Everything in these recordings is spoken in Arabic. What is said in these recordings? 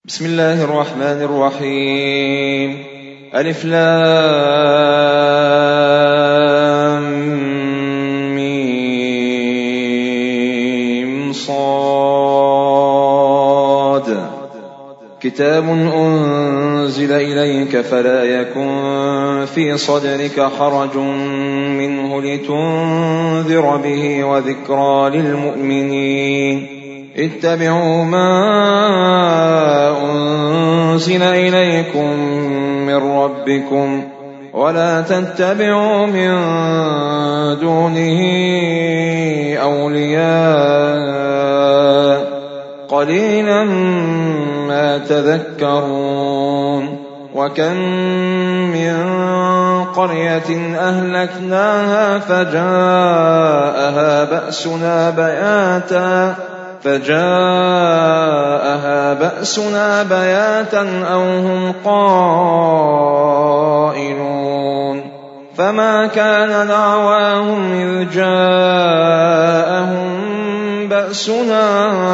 بسم الله الرحمن الرحيم. ألف لام ميم صاد. كتاب أنزل إليك فلا يكن في صدرك حرج منه لتنذر به وذكرى للمؤمنين. اتبعوا ما أنزل إليكم من ربكم ولا تتبعوا من دونه أولياء قليلا ما تذكرون. وكم من قرية أهلكناها فجاءها بأسنا بياتا أو هم قائلون. فما كان دعواهم إذ جاءهم بأسنا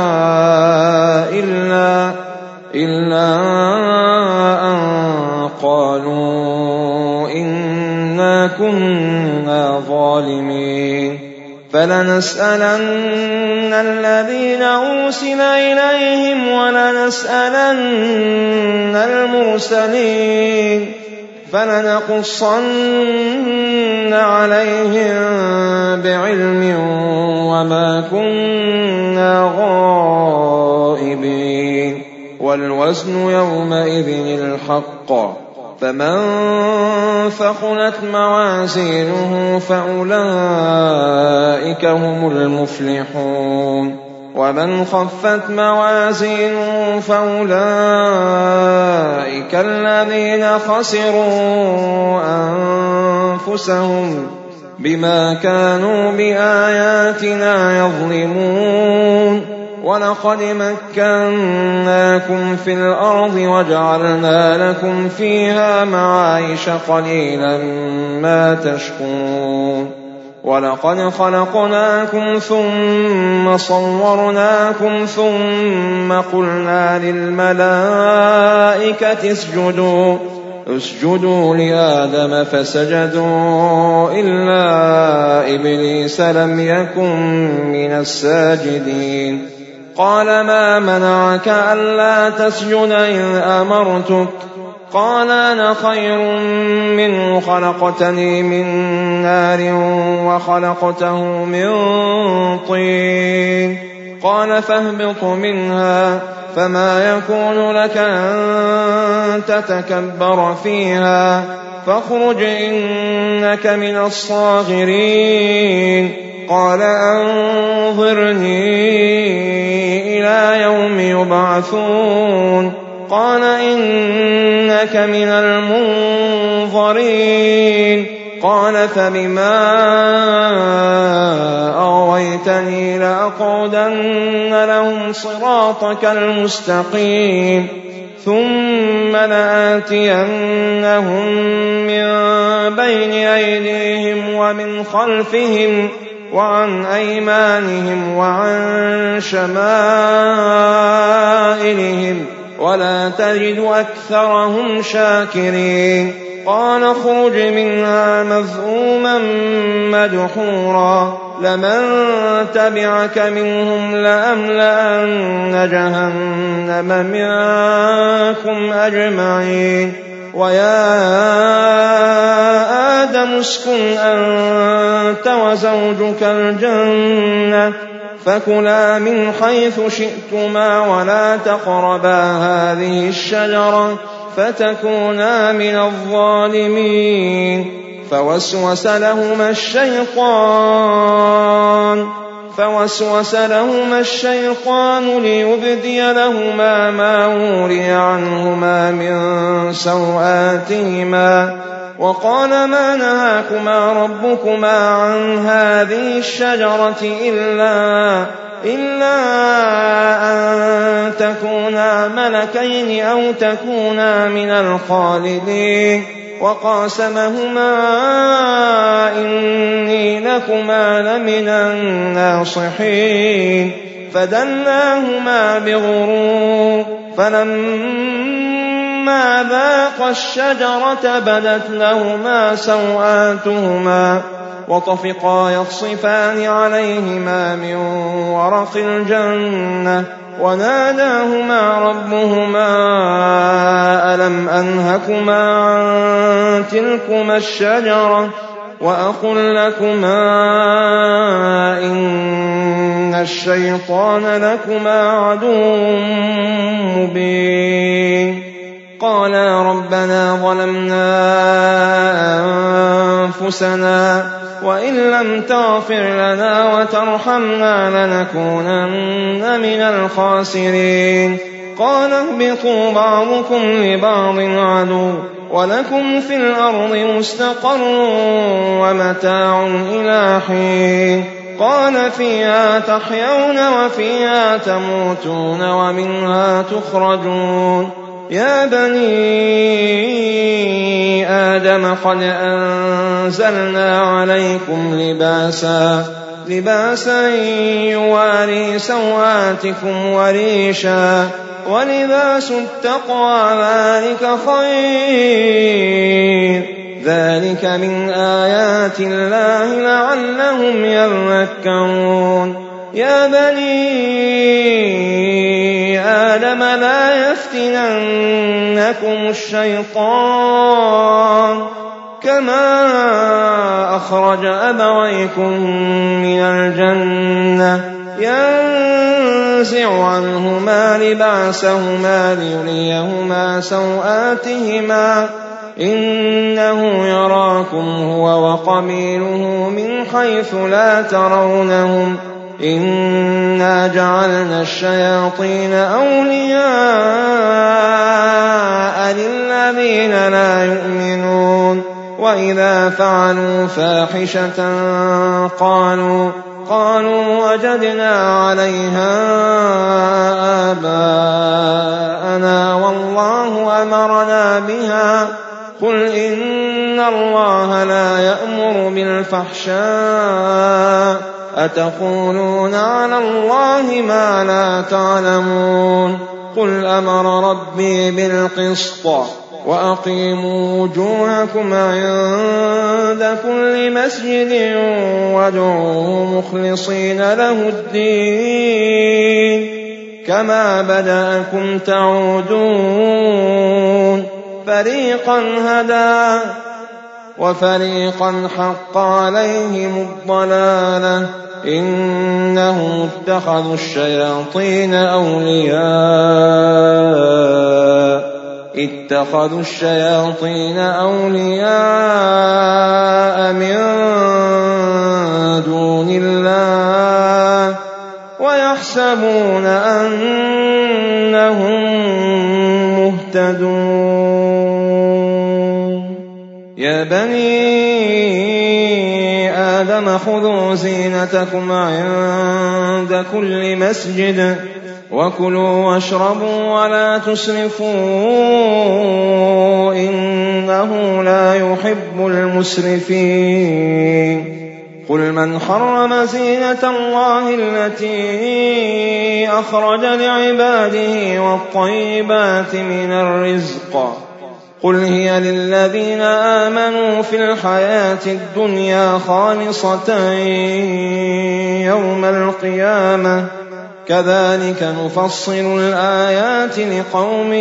إلا أن قالوا إنا كنا ظالمين. فلنسألن الذين أرسل إليهم ولنسألن المرسلين فلنقصن عليهم بعلم وما كنا غائبين. والوزن يومئذ الحق. فمن ثقلت موازينه فأولئك هم المفلحون. ومن خفت موازينه فأولئك الذين خسروا أنفسهم بما كانوا بآياتنا يظلمون. ولقد مكناكم في الأرض وجعلنا لكم فيها معايش قليلا ما تشكرون. ولقد خلقناكم ثم صورناكم ثم قلنا للملائكة اسجدوا لآدم فسجدوا إلا إبليس لم يكن من الساجدين. قال ما منعك ألا تسجد إذ أمرتك؟ قال أنا خير منه خلقتني من نار وخلقته من طين. قال فاهبط منها فما يكون لك أن تتكبر فيها فاخرج إنك من الصاغرين. قال أنظرني إلى يوم يبعثون. قال إنك من المنظرين. قال فبما أغويتني لأقعدن لهم صراطك المستقيم ثم لآتينهم من بين أيديهم ومن خلفهم وعن أيمانهم وعن شمائلهم ولا تجد أكثرهم شاكرين. قال اخرج منها مذءوما مدحورا لمن تبعك منهم لأملأن جهنم منكم أجمعين. ويا آدم اسكن أنت وزوجك الجنة فكلا من حيث شئتما ولا تقربا هذه الشجرة فتكونا من الظالمين. فوسوس لهما الشيطان ليبدي لهما ما وري عنهما من سوآتهما وقال ما نهاكما ربكما عن هذه الشجرة إلا أن تكونا ملكين أو تكونا من الخالدين. وقاسمهما إني لكما لمن الناصحين. فدلاهما بغرور فلما ذاقا الشجرة بدت لهما سوآتهما وطفقا يخصفان عليهما من ورق الجنة وناداهما ربهما ألم أنهكما عن تلكما الشجرة وأقل لكما إن الشيطان لكما عدو مبين قالا ربنا ظلمنا أنفسنا وإن لم تغفر لنا وترحمنا لنكونن من الخاسرين قال اهبطوا بعضكم لبعض عدو ولكم في الأرض مستقر ومتاع إلى حين قال فيها تحيون وفيها تموتون ومنها تخرجون يا بني آدم قد أنزلنا عليكم لباسا يواري سوآتكم وريشا ولباس التقوى ذلك خير ذلك من آيات الله لعلهم يذكرون يا بني آدم لا يفتننكم الشيطان كما أخرج أبويكم من الجنة ينزع عنهما لباسهما ليريهما سوآتهما إنه يراكم هو وقبيله من حيث لا ترونهم إنا جعلنا الشياطين أولياء للذين لا يؤمنون وإذا فعلوا فاحشة قالوا وجدنا عليها آباءنا والله أمرنا بها قل إن الله لا يأمر بالفحشاء أتقولون على الله ما لا تعلمون قل أمر ربي بالقسط وأقيموا وجوهكم عند كل مسجد وادعوه مخلصين له الدين كما بدأكم تعودون فريقا هدى وفريقا حق عليهم الضلالة إنهم اتخذوا الشياطين أولياء من دون الله ويحسبون أنهم مهتدون يا بني آدم خذوا زينتكم عند كل مسجد وكلوا واشربوا ولا تسرفوا إنه لا يحب المسرفين قل من حرم زينة الله التي أخرج لعباده والطيبات من الرزق قل هي للذين آمنوا في الحياة الدنيا خالصة يوم القيامة كذلك نفصل الآيات لقوم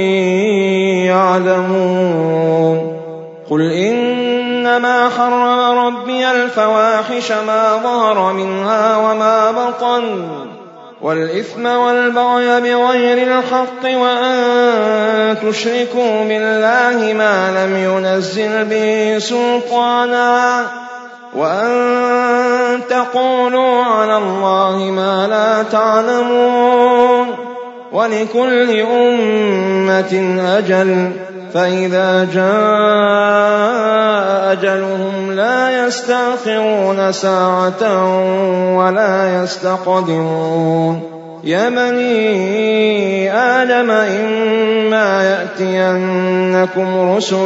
يعلمون قل إنما حرم ربي الفواحش ما ظهر منها وما بطن والإثم والبغي بغير الحق وأن تشركوا بالله ما لم ينزل به سلطانا وأن تقولوا على الله ما لا تعلمون ولكل أمة أجل فإذا جاء أجلهم لا يستأخرون ساعة ولا يستقدمون يا بني آدم إما يأتينكم رسل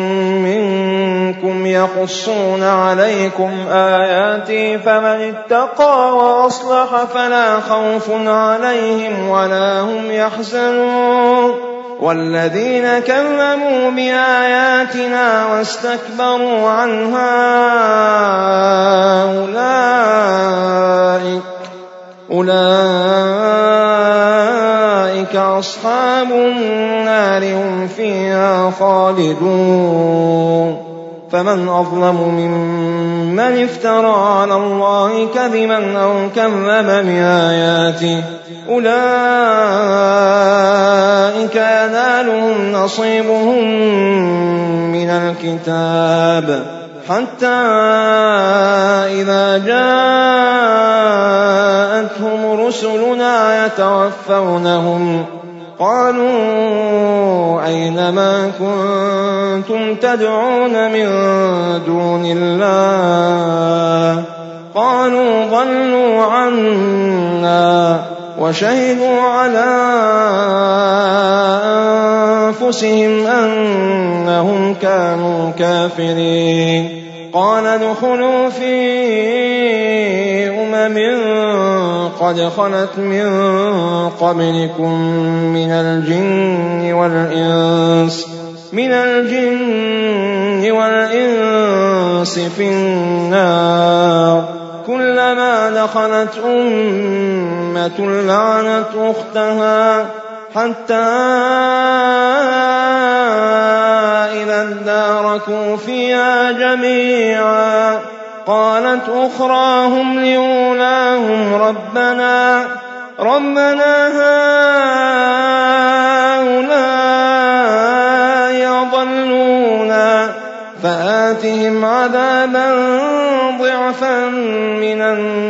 منكم يقصون عليكم آياتي فمن اتقى وأصلح فلا خوف عليهم ولا هم يحزنون والذين كذبوا بآياتنا واستكبروا عنها أولئك أصحاب النار هم فيها خالدون فمن أظلم ممن افترى على الله كذبا أو كذب بآياته أولئك ينالهم نصيبهم من الكتاب حتى إذا جاءتهم رسلنا يتوفونهم قالوا أين ما كنتم تدعون من دون الله قالوا ضلوا عنا وشهدوا على أنفسهم أنهم كانوا كافرين قال ادخلوا في قد خلت من قبلكم من الجن والإنس في النار كلما دخلت أمة لعنت أختها حتى إذا اداركوا فيها جميعا قالت أخراهم لأولاهم ربنا هؤلاء أضلونا فآتهم عذابا ضعفا من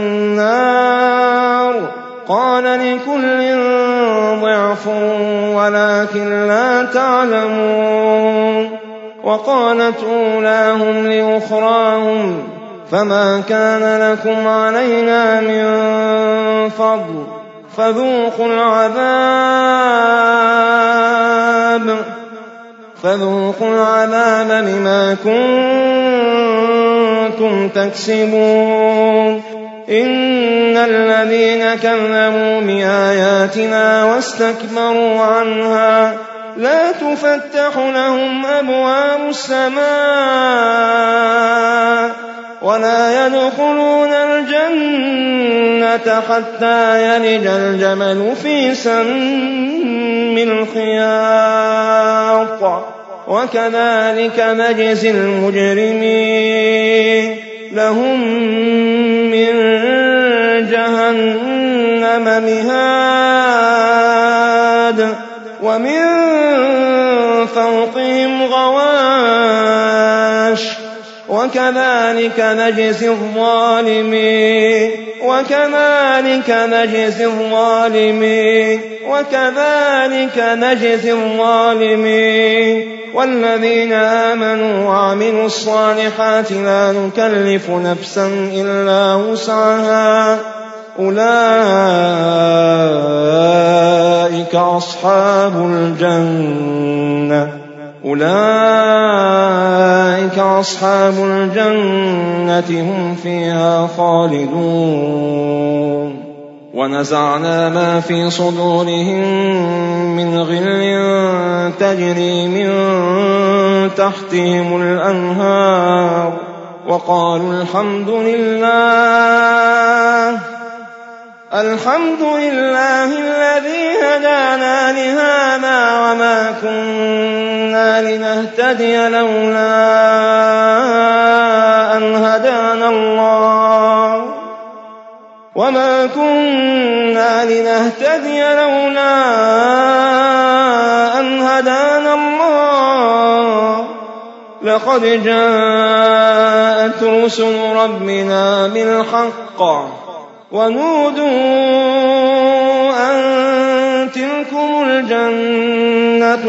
النار قال لكل ضعف ولكن لا تعلمون وقالت أولاهم لأخراهم فما كان لكم علينا من فضل فذوقوا العذاب بما كنتم تكسبون إن الذين كذبوا بآياتنا واستكبروا عنها لا تفتح لهم أبواب السماء ولا يدخلون الجنة حتى يلج الجمل في سم الخياط وكذلك نجزي المجرمين لهم من جهنم مهاد ومن فوقهم غواش وكذلك نجزي الظالمين والذين آمنوا وعملوا الصالحات لا نكلف نفسا إلا وسعها أولئك أصحاب الجنة هم فيها خالدون ونزعنا ما في صدورهم من غل تجري من تحتهم الأنهار وقالوا الحمد لله الذي هدانا لهذا وما كنا لنهتدي لولا أن هدانا الله لقد جاءت رسل ربنا بالحق ونودوا أن تلكم الجنة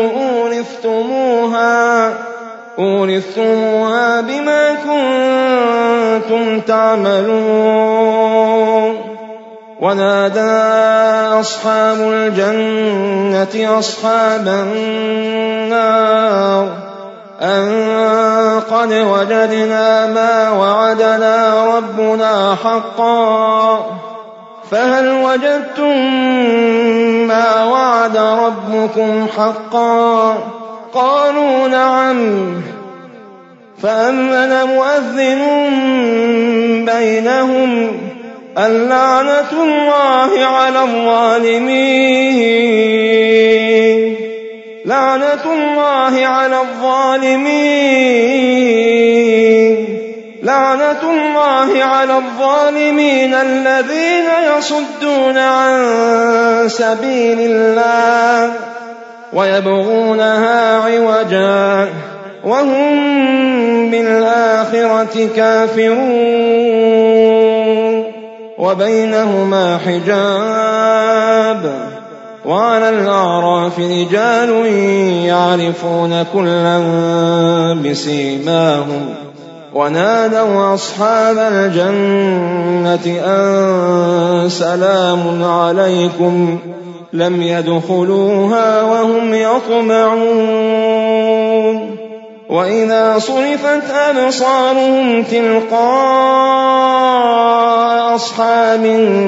أورثتموها بما كنتم تعملون ونادى أصحاب الجنة أصحاب النار أن قد وجدنا ما وعدنا ربنا حقا فهل وجدتم ما وعد ربكم حقا قالوا نعم فأذن مؤذن بينهم اللعنة الله على الظالمين لعنة الله على الظالمين لعنة الله على الظالمين الذين يصدون عن سبيل الله ويبغونها عوجا وهم بالآخرة كافرون وبينهما حجاب وعلى الأعراف رجال يعرفون كلا بسيماهم ونادوا أصحاب الجنة أن سلام عليكم لم يدخلوها وهم يطمعون وإذا صرفت أبصارهم تلقاء أصحاب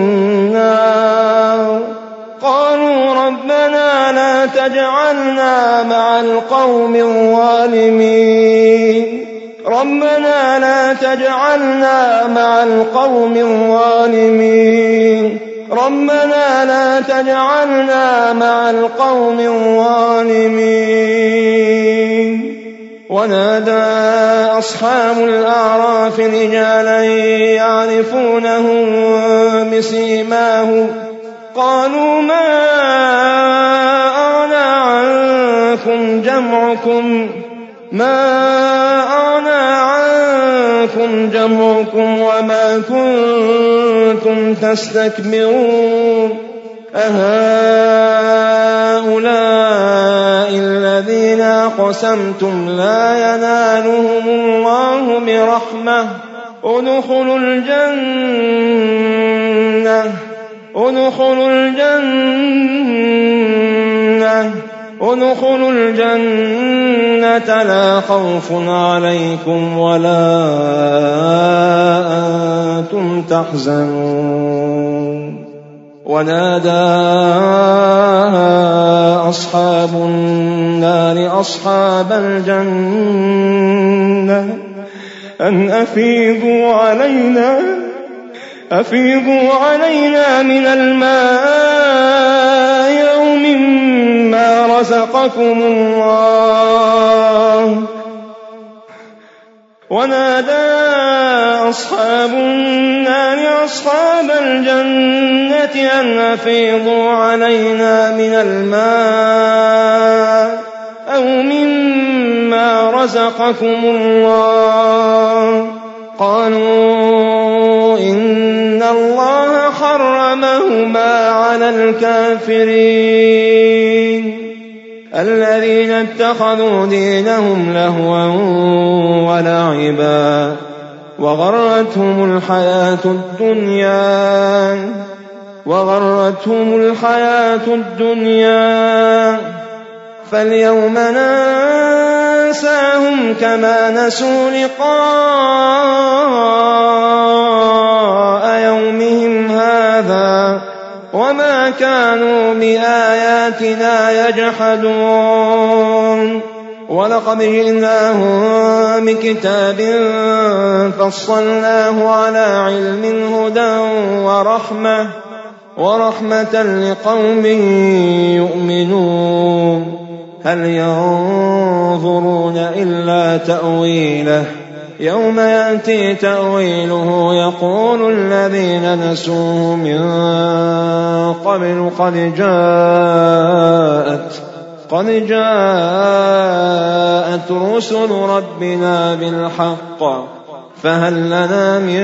النار قالوا ربنا لا تجعلنا مع القوم الظالمين ربنا لا تجعلنا مع القوم الظالمين ربنا لا تجعلنا مع القوم الظالمين ونادى أصحاب الأعراف رجالا يعرفونهم بسيماهم قالوا ما أغنى عنكم جمعكم وما كنتم تستكبرون أهؤلاء الذين أقسمتم لا ينالهم الله برحمة ادخلوا الجنة لا خوف عليكم ولا أنتم تحزنون ونادى أصحاب النار أصحاب الجنة أن أفيضوا علينا من الماء يوم ما رزقكم الله ونادى أصحاب النار أصحاب الجنة أن أفيضوا علينا من الماء أو مما رزقكم الله قالوا إن الله حرمهما على الكافرين الذين اتخذوا دينهم لهوا ولعبا وغرتهم الحياة الدنيا فاليوم ننساهم كما نسوا لقاء يومهم هذا وما كانوا بآياتنا يجحدون ولقد جئناهم بكتاب فصلناه على علم هدى ورحمة لقوم يؤمنون هل ينظرون إلا تأويله يوم يأتي تأويله يقول الذين نسوه من قبل قد جاءت رسل ربنا بالحق فهل لنا من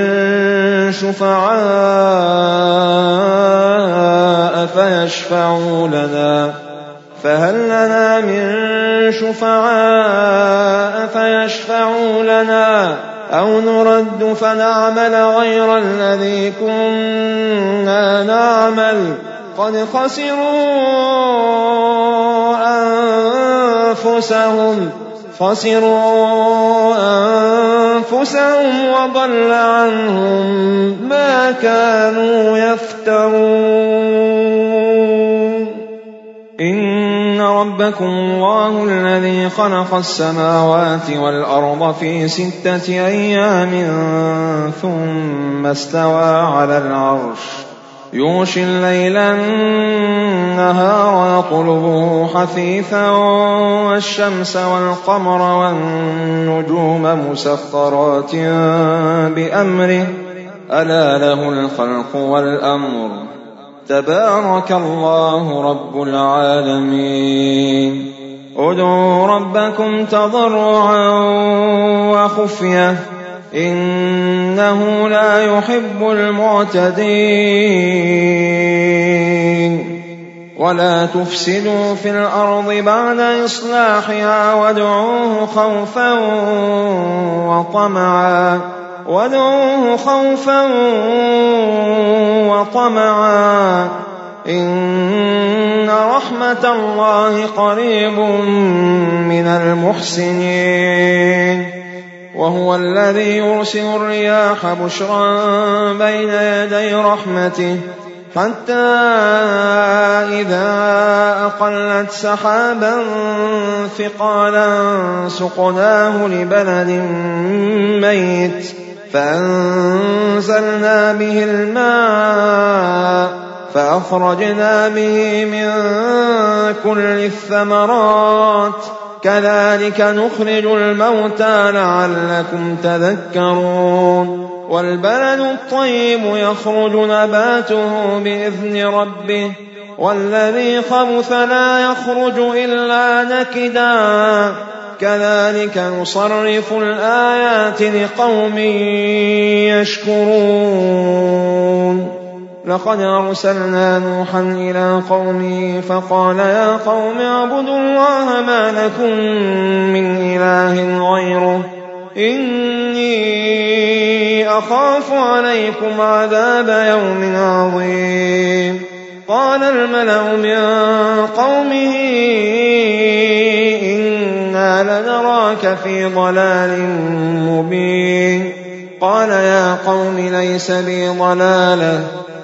شفعاء فيشفعوا لنا أو نرد فنعمل غير الذي كنا نعمل قد خسروا أنفسهم وضل عنهم ما كانوا يفترون. إن ربكم الله الذي خلق السماوات والأرض في 6 أيام ثم استوى على العرش يغشي الليل النهار يطلبه حثيثا والشمس والقمر والنجوم مسخرات بأمره ألا له الخلق والأمر تبارك الله رب العالمين. ادعوا ربكم تضرعا وخفية إنه لا يحب المعتدين. ولا تفسدوا في الأرض بعد إصلاحها وادعوه خوفا وطمعا إن رحمة الله قريب من المحسنين. وهو الذي يرسل الرياح بشرا بين يدي رحمته حتى إذا أقلت سحابا ثقالا سقناه لبلد ميت فأنزلنا به الماء فأخرجنا به من كل الثمرات كذلك نخرج الموتى لعلكم تذكرون. والبلد الطيب يخرج نباته بإذن ربه والذي خبث لا يخرج إلا نكدا كذلك نصرف الآيات لقوم يشكرون. لقد أرسلنا نوحا إلى قومه فقال يا قوم اعبدوا الله ما لكم من إله غيره إني أخاف عليكم عذاب يوم عظيم. قال الملأ من قومه إنا لنراك في ضلال مبين. قال يا قوم ليس بي ضلالة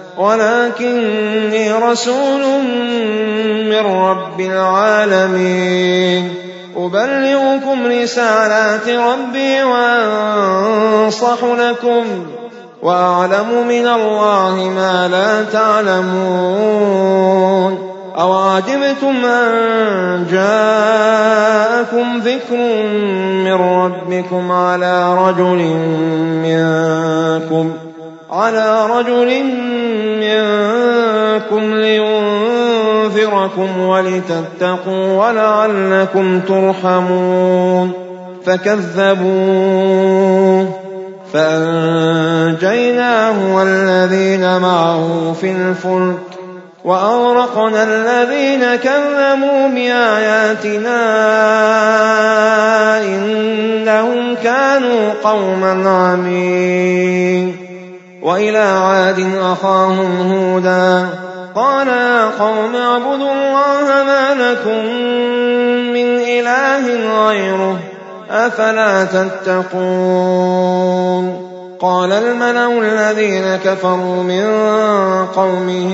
ولكني رسول من رب العالمين أبلغكم رسالات ربي وأنصح لكم وأعلم من الله ما لا تعلمون. أوعجبتم أن جاءكم ذكر من ربكم على رجل منكم لينذركم ولتتقوا ولعلكم ترحمون. فكذبوه فأنجيناه والذين معه في الفلك وأغرقنا الذين كذبوا بآياتنا إنهم كانوا قوما عمين. وإلى عاد أخاهم هودا قال يا قوم اعبدوا الله ما لكم من إله غيره أفلا تتقون. قال الملأ الذين كفروا من قومه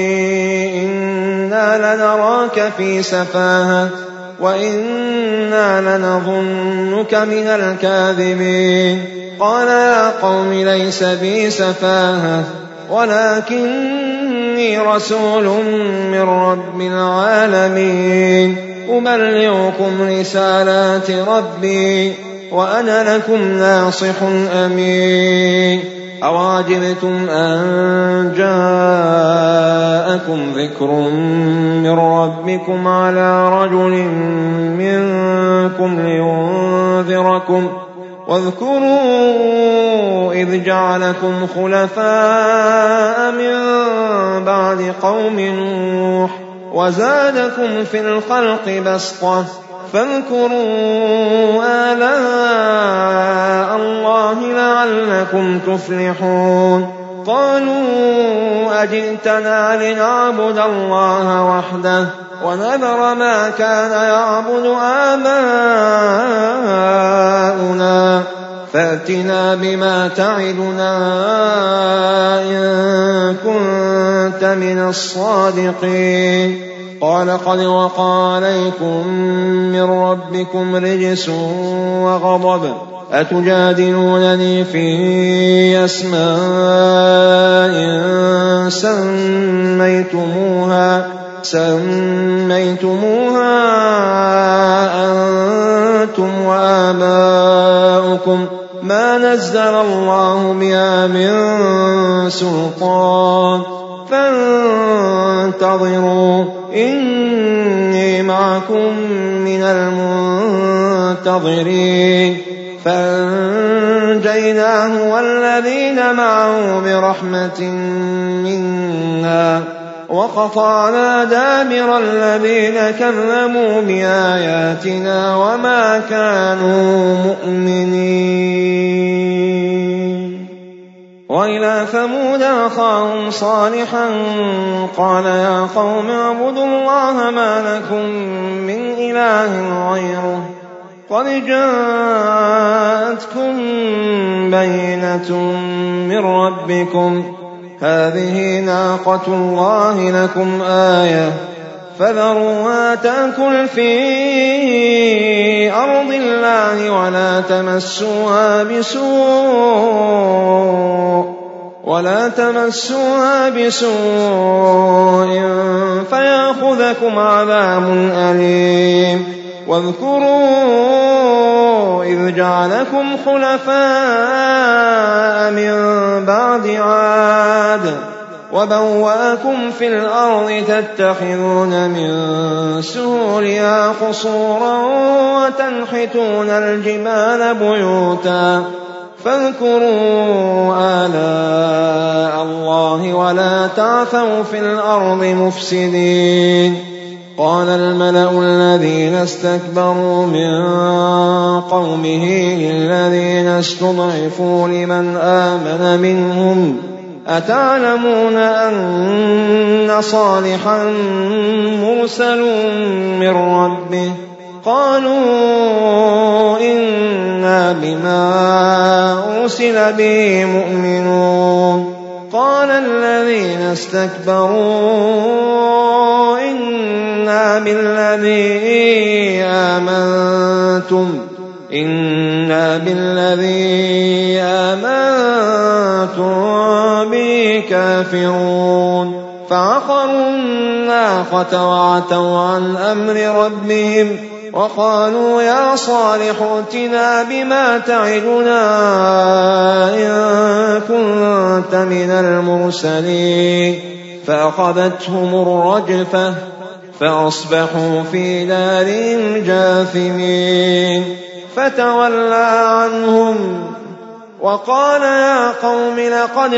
إنا لنراك في سفاهة وإنا لنظنك من الكاذبين. قال يا قوم ليس بي سفاهة ولكني رسول من رب العالمين أبلغكم رسالات ربي وأنا لكم ناصح أمين. أوعجبتم أن جاءكم ذكر من ربكم على رجل منكم لينذركم واذكروا إذ جعلكم خلفاء من بعد قوم نوح وزادكم في الخلق بسطة فاذكروا آلاء الله لعلكم تفلحون قالوا أجئتنا لنعبد الله وحده ونذر ما كان يعبد آباؤنا فأتنا بما تعدنا إن كنت من الصادقين قال قد وقع عليكم من ربكم رجس وغضب أتجادلونني في أسماء سميتموها أنتم وآباؤكم ما نزل الله بها من سلطان فانتظروا إني معكم من المنتظرين فأنجيناه والذين معه برحمة منا وقطعنا دابر الذين كذبوا بآياتنا وما كانوا مؤمنين وإلى ثمود أخاهم صالحا قال يا قوم اعبدوا الله ما لكم من إله غيره قد جاءتكم بينة من ربكم هذه ناقة الله لكم آية فذروها تأكل في أرض الله ولا تمسوها بسوء فيأخذكم عذاب أليم واذكروا إذ جعلكم خلفاء من بعد عاد وبوأكم في الأرض تتخذون من سهولها قصورا وتنحتون الجبال بيوتا فاذكروا آلاء الله ولا تعثوا في الأرض مفسدين قال الملأ الذين استكبروا من قومه للذين استضعفوا لمن آمن منهم أتعلمون أن صالحا مرسل من ربه قالوا إنا بما أرسل به مؤمنون قال الذين استكبروا إنا بالذي آمنتم به كافرون فعقروا الناقة وعتوا عن أمر ربهم وقالوا يا صالح ائتنا بما تعدنا إن كنت من المرسلين فأخذتهم الرجفة فأصبحوا في دارهم جاثمين فتولى عنهم وقال يا قوم لقد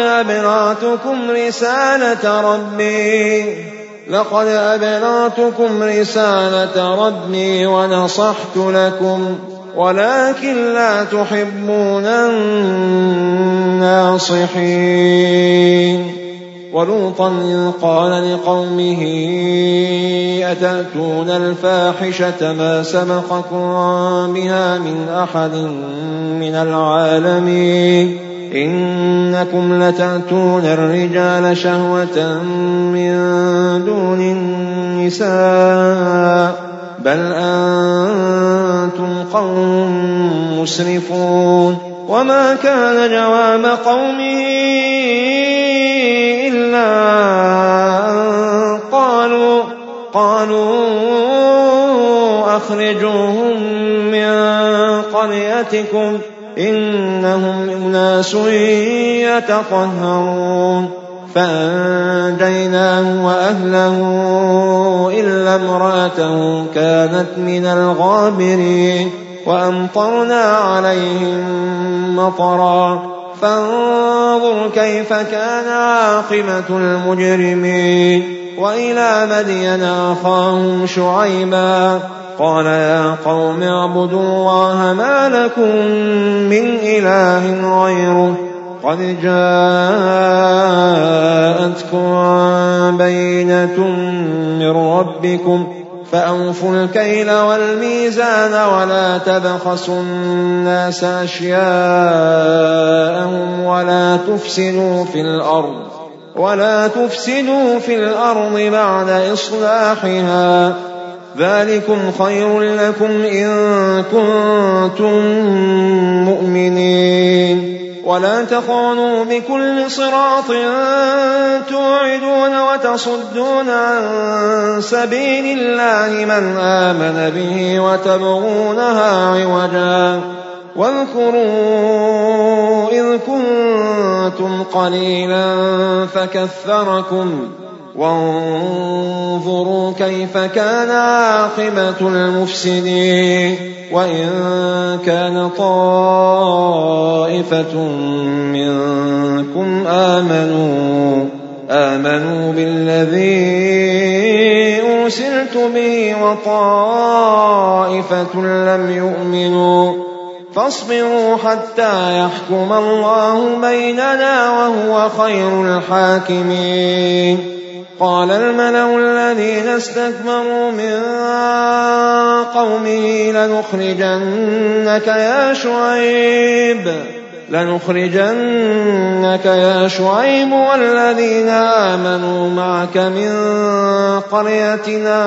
أبلغتكم رسالة ربي ونصحت لكم ولكن لا تحبون الناصحين ولوطا إذ قال لقومه أتأتون الفاحشة ما سبقكم بها من أحد من العالمين إنكم لتأتون الرجال شهوة من دون النساء بل أنتم قوم مسرفون وما كان جواب قومه إلا أن قالوا أخرجوهم من قريتكم إنهم أناس يتطهرون فأنجيناه وأهله إلا امرأته كانت من الغابرين وأمطرنا عليهم مطرا فانظر كيف كان عاقبة المجرمين وإلى مدين أخاهم شعيبا قال يا قوم اعبدوا الله ما لكم من إله غيره قد جاءتكم بينة من ربكم فأوفوا الكيل والميزان ولا تبخسوا الناس أشياءهم ولا تفسدوا في الأرض بعد إصلاحها ذلكم خير لكم إن كنتم مؤمنين ولا تخونوا بكل صراط توعدون وتصدون عن سبيل الله من آمن به وتبغونها عوجا واذكروا إذ كنتم قليلا فكثركم وانظروا كيف كان عاقبة المفسدين وإن كان طائفة منكم آمنوا بالذي أرسلت به وطائفة لم يؤمنوا فاصبروا حتى يحكم الله بيننا وهو خير الحاكمين قال الملأ الذين استكبروا من قومه لنخرجنك يا شعيب والذين آمنوا معك من قريتنا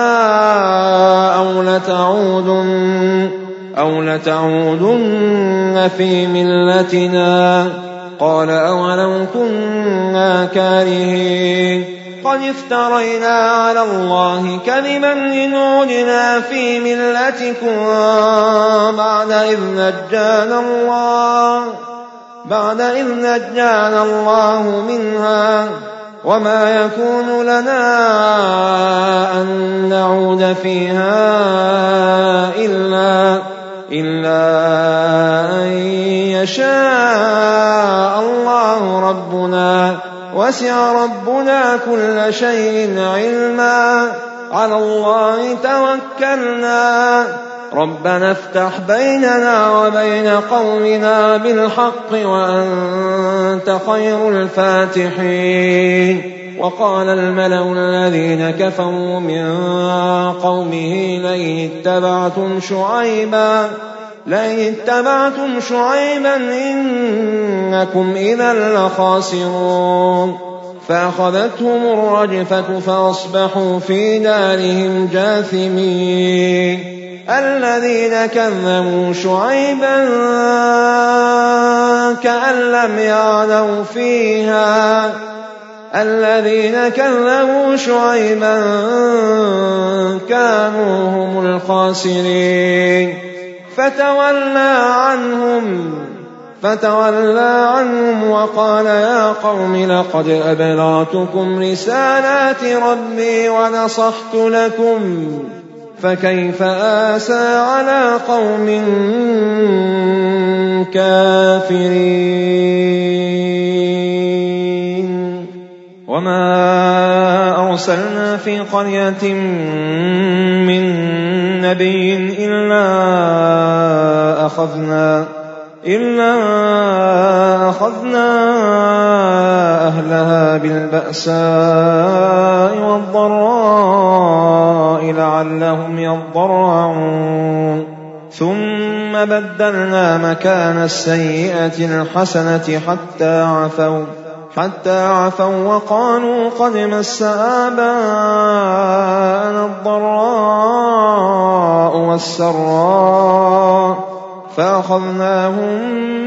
أو لتعودن في ملتنا قال أولو كنا كارهين قد افترينا على الله كذبا إن عدنا في ملتكم بعد إذ نجانا الله منها وما يكون لنا أن نعود فيها إلا أن يشاء الله ربنا وسع ربنا كل شيء علما على الله توكلنا ربنا افتح بيننا وبين قومنا بالحق وأنت خير الفاتحين وقال الملأ الذين كفروا من قومه لئن اتبعتم شعيبا إنكم إذا لخاسرون فأخذتهم الرجفة فأصبحوا في دارهم جاثمين الذين كذبوا شعيبا كأن لم يغنوا فيها الذين كذبوا شعيبا كانوا هم الخاسرين فتولى عنهم وقال يا قوم لقد أبلغتكم رسالات ربي ونصحت لكم فكيف آسى على قوم كافرين وما أرسلنا في قرية من نبي إلا أخذنا أهلها بالبأساء والضراء لعلهم يضرعون ثم بدلنا مكان السيئة الحسنة حتى عفوا وقالوا قد مس آباءنا الضراء والسراء فأخذناهم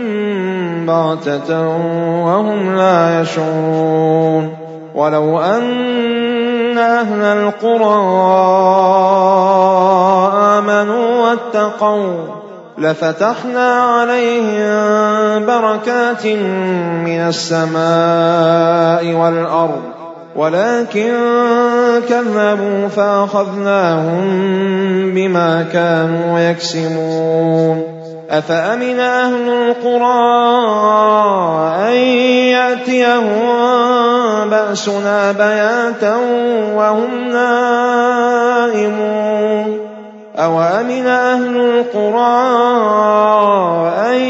بغتة وهم لا يشعرون ولو أن أهل القرى آمنوا واتقوا لفتحنا عليهم بركات من السماء والأرض ولكن كذبوا فأخذناهم بما كانوا يكسبون أفأمن أهل القرى أن يأتيهم بأسنا بياتا وهم نائمون أوأمن أهل القرى أن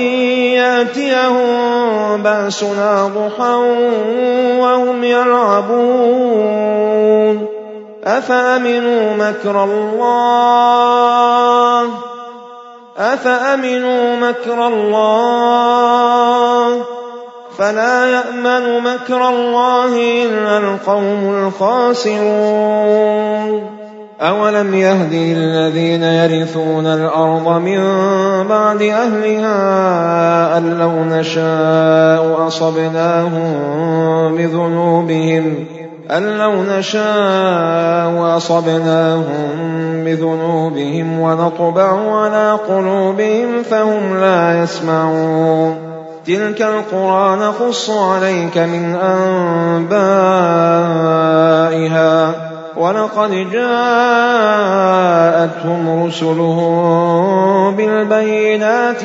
يأتيهم بأسنا ضحى وهم يلعبون أفأمنوا مكر الله فلا يأمن مكر الله إلا القوم الخاسرون أولم يهد للذين يرثون الأرض من بعد أهلها أن لو نشاء أصبناهم بذنوبهم ونطبع على قلوبهم فهم لا يسمعون تلك القرى نقص عليك من أنبائها ولقد جاءتهم رسلهم بالبينات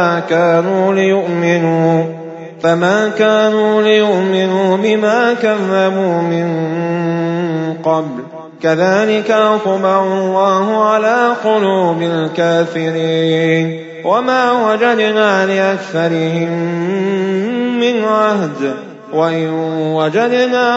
فما كانوا ليؤمنوا بما كذبوا من قبل كذلك يطبع الله على قلوب الكافرين وما وجدنا لأكثرهم من عهد وإن وجدنا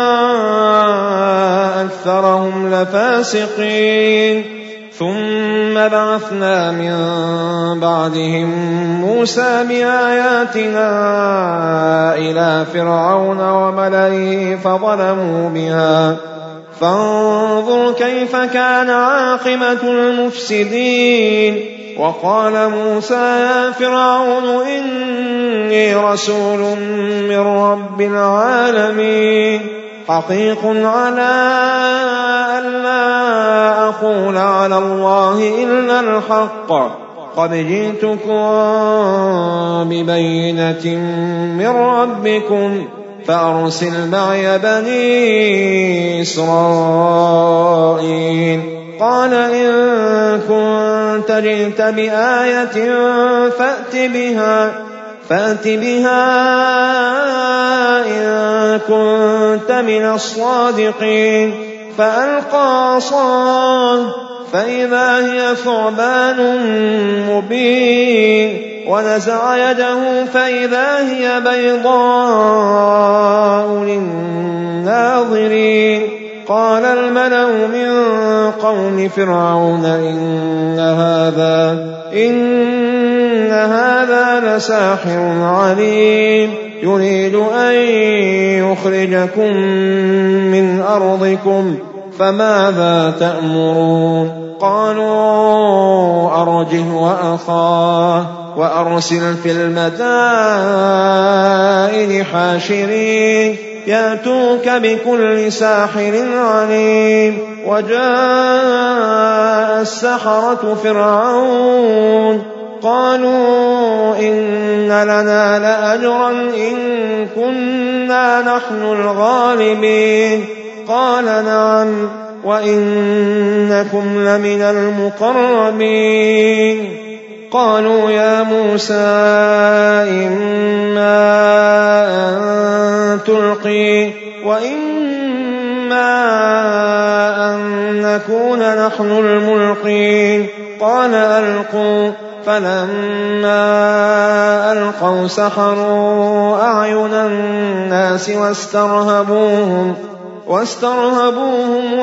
أكثرهم لفاسقين ثم بعثنا من بعدهم موسى بآياتنا إلى فرعون وملئه فظلموا بها فانظر كيف كان عاقبة المفسدين وقال موسى يا فرعون إني رسول من رب العالمين حقيق على ألا أقول على الله إلا الحق قد جئتكم ببينة من ربكم فأرسل معي بني إسرائيل قال إن كنت جئت بآية فأت بها إن كنت من الصادقين فألقى عصاه فإذا هي ثعبان مبين ونزع يده فإذا هي بيضاء للناظرين قال الملأ من قوم فرعون إن هذا لساحر عليم يريد أن يخرجكم من أرضكم فماذا تأمرون قالوا أرجه وأخاه وأرسل في المدائن حاشرين يأتوك بكل ساحر عليم وجاء السحرة فرعون قالوا إن لنا لأجرا إن كنا نحن الغالبين قال نعم وإنكم لمن المقربين قالوا يا موسى إما أن تلقي وإما أن نكون نحن الملقين قال ألقوا فلما ألقوا سحروا أعين الناس واسترهبوهم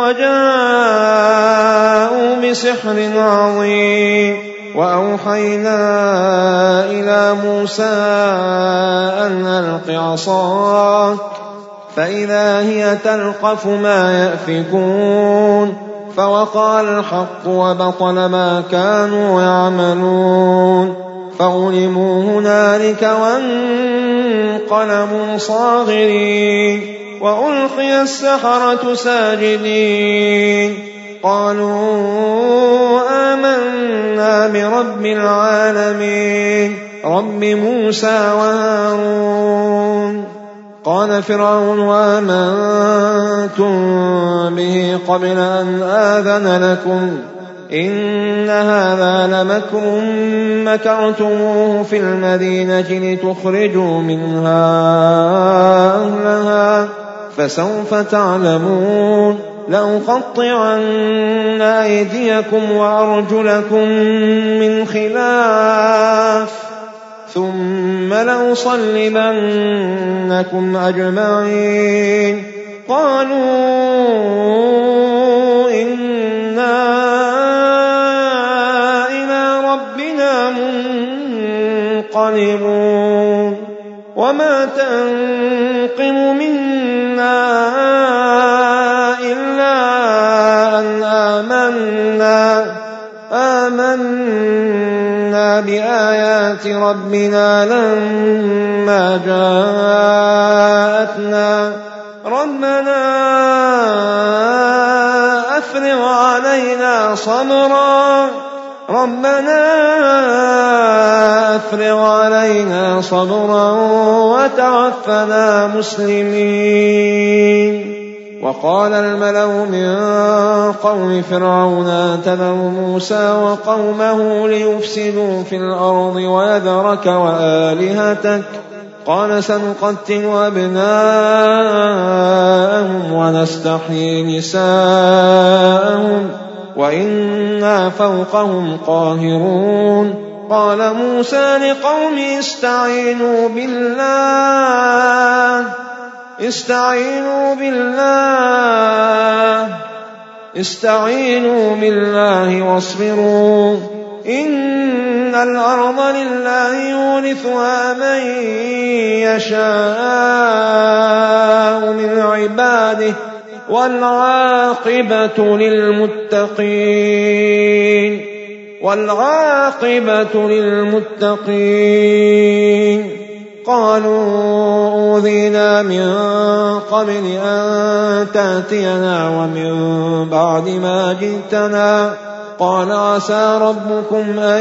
وجاءوا بسحر عظيم وأوحينا إلى موسى أن ألق عصاك فإذا هي تلقف ما يأفكون فوقع الحق وبطل ما كانوا يعملون فغلبوا هنالك وانقلبوا صاغرين وألقي السحرة ساجدين قالوا آمنا برب العالمين رب موسى وهارون قال فرعون وآمنتم به قبل أن آذن لكم إن هذا لمكر مكرتموه في المدينة لتخرجوا منها أهلها فسوف تعلمون لأقطعن أيديكم وأرجلكم من خلاف ثم لأصلبنكم أجمعين. قالوا إنا إلى ربنا منقلبون. وما تنقم منا إلا أن آمنا بآيات ربنا لما جاءتنا. ربنا أفرغ علينا صبرا وتوفنا مسلمين. وقال الملأ من قوم فرعون آتذر موسى وقومه ليفسدوا في الأرض ويذرك وآلهتك قال سنقتل أبناءهم ونستحيي نساءهم وإنا فوقهم قاهرون. قال موسى لقومه استعينوا بالله واصبروا إن الأرض لله يورثها من يشاء من عباده والعاقبة للمتقين. قالوا أوذينا من قبل أن تأتينا ومن بعد ما جئتنا. قال عسى ربكم أن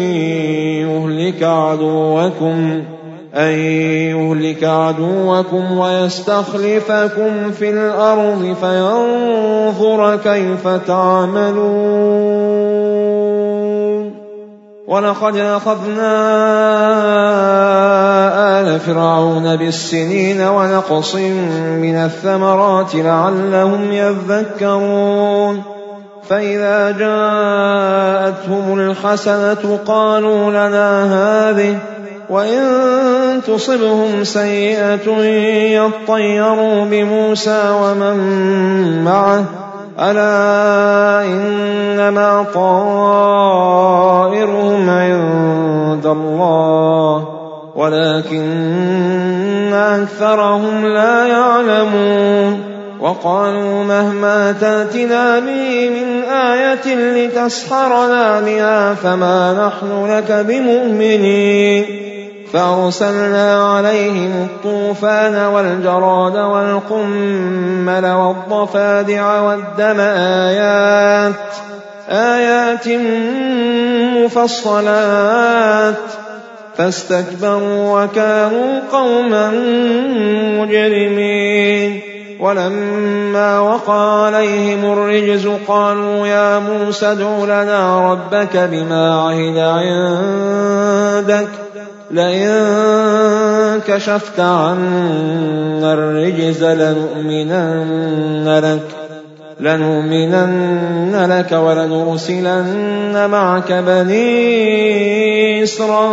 يهلك عدوكم ويستخلفكم في الأرض فينظر كيف تعملون. ولقد أخذنا آل فرعون بالسنين ونقص من الثمرات لعلهم يذكرون. فإذا جاءتهم الحسنة قالوا لنا هذه وإن تصبهم سيئة يطيروا بموسى ومن معه ألا إنما طائرهم عند الله ولكن أكثرهم لا يعلمون. وقالوا مهما تأتنا به من آية لتسحرنا بها فما نحن لك بمؤمنين. فأرسلنا عليهم الطوفان والجراد والقمل والضفادع والدم آيات مفصلات فاستكبروا وكانوا قوما مجرمين. ولما وقع عليهم الرجز قالوا يا موسى ادع لنا ربك بما عهد عندك لئن كشفت عنا الرجز لنؤمنن لك ولنرسلن معك بني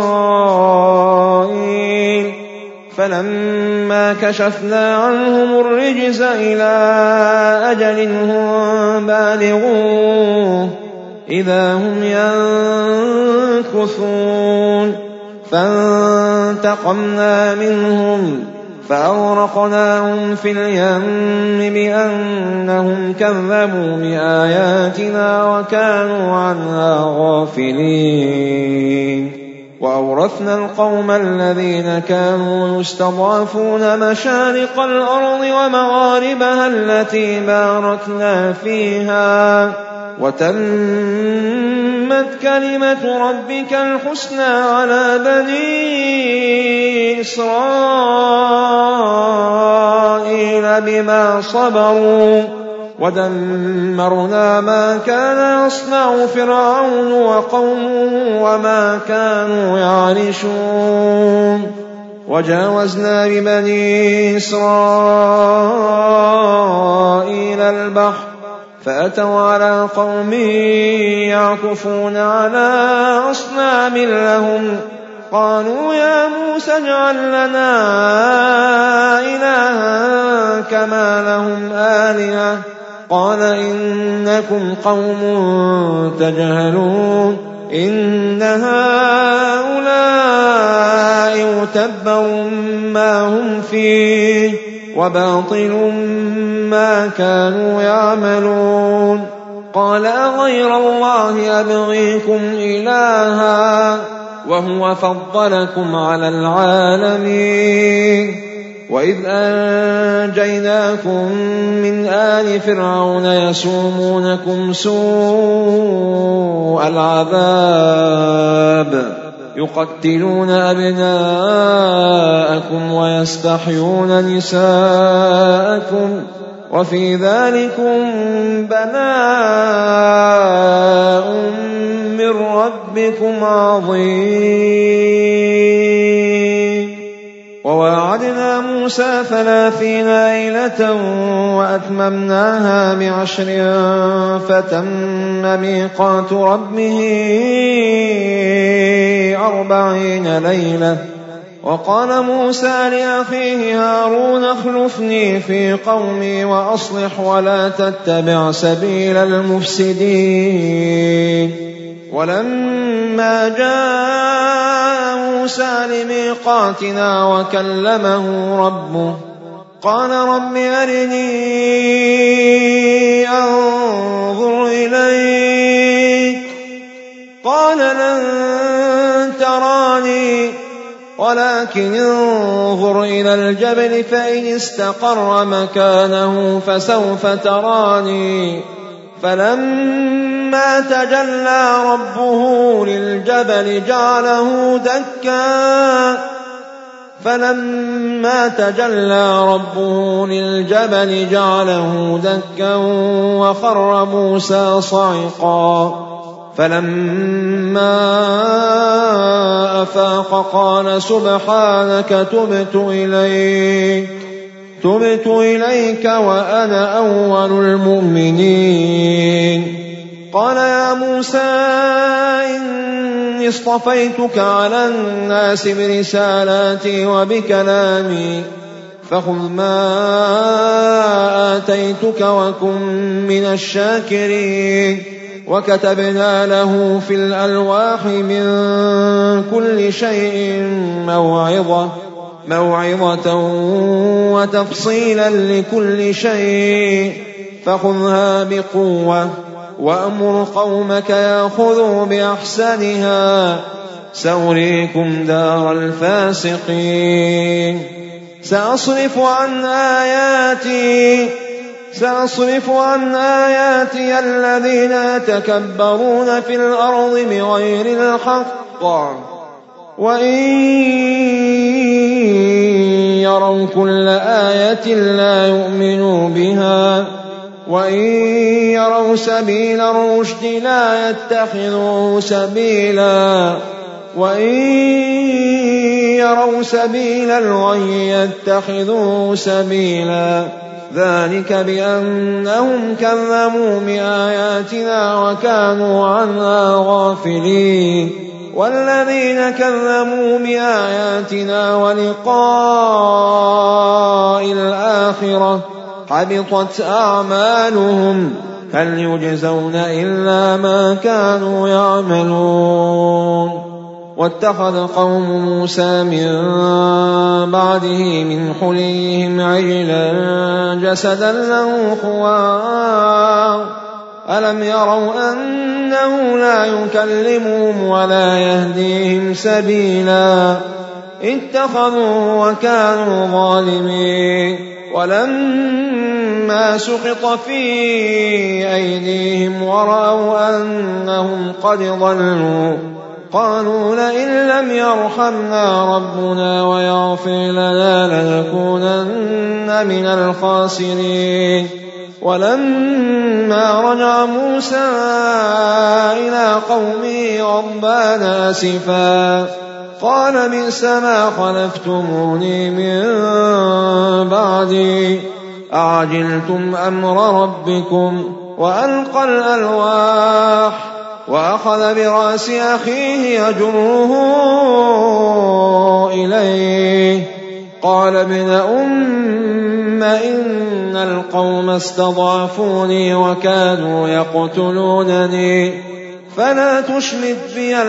إسرائيل. فلما كشفنا عنهم الرجز إلى أجل هم بالغوه إذا هم ينكثون. فانتقمنا منهم فأغرقناهم في اليم بأنهم كذبوا بآياتنا وكانوا عنها غافلين. وأورثنا القوم الذين كانوا يستضعفون مشارق الأرض ومغاربها التي باركنا فيها وتمت كلمة ربك الحسنى على بني إسرائيل بما صبروا ودمرنا ما كان يصنع فرعون وقومه وما كانوا يعرشون. وجاوزنا ببني إسرائيل البحر فأتوا على قوم يعكفون على أصنام لهم قالوا يا موسى اجعل لنا إلها كما لهم آلهة قال إنكم قوم تجهلون إن هؤلاء متبر ما هم فيه وباطل ما كانوا يعملون قال أغير الله أبغيكم إلها وهو فضلكم على العالمين وإذ أنجيناكم من آل فرعون يسومونكم سوء العذاب يقتلون أبناءكم ويستحيون نساءكم وفي ذلكم بلاء من ربكم عظيم وواعدنا موسى 30 ليلة وأتممناها ب10 فتم ميقات ربه 40 ليلة وقال موسى لأخيه هارون اخلفني في قومي وأصلح ولا تتبع سبيل المفسدين ولما جاء موسى لميقاتنا وكلمه ربه قال رب أرني أنظر إليك قال لن تراني ولكن انظر إلى الجبل فإن استقر مكانه فسوف تراني فلما تجلى ربه للجبل جعله دكا وخر موسى صعقا فلما أفاق قال سبحانك تبت إليك وأنا أول المؤمنين قال يا موسى إني اصطفيتك على الناس برسالاتي وبكلامي فخذ ما آتيتك وكن من الشاكرين وكتبنا له في الألواح من كل شيء موعظة وتفصيلا لكل شيء فخذها بقوة وأمر قومك يأخذوا بأحسنها سأريكم دار الفاسقين سأصرف عن آياتي الذين يتكبرون في الأرض بغير الحق وإن يروا كل آية لا يؤمنوا بها وإن يروا سبيل الرشد لا يتخذوه سبيلا وإن يروا سبيل الغي يتخذوه سبيلا ذلك بأنهم كذبوا بآياتنا وكانوا عنها غافلين والذين كذبوا بآياتنا ولقاء الآخرة حبطت أعمالهم هل يجزون إلا ما كانوا يعملون واتخذ قوم موسى من بعده من حليهم عجلا جسدا له خوار ألم يروا أنه لا يكلمهم ولا يهديهم سبيلا اتخذوا وكانوا ظالمين ولما سقط في أيديهم ورأوا أنهم قد ضلوا قالوا لئن لم يرحمنا ربنا ويغفر لنا لنكونن من الخاسرين ولما رجع موسى إلى قومه غضبان آسفا قال بئس ما خلفتموني من بعدي أعجلتم أمر ربكم وألقى الألواح وأخذ برأس أخيه يجره إليه قال ابن أم إن القوم استضعفوني وكانوا يقتلونني فلا تشمت بي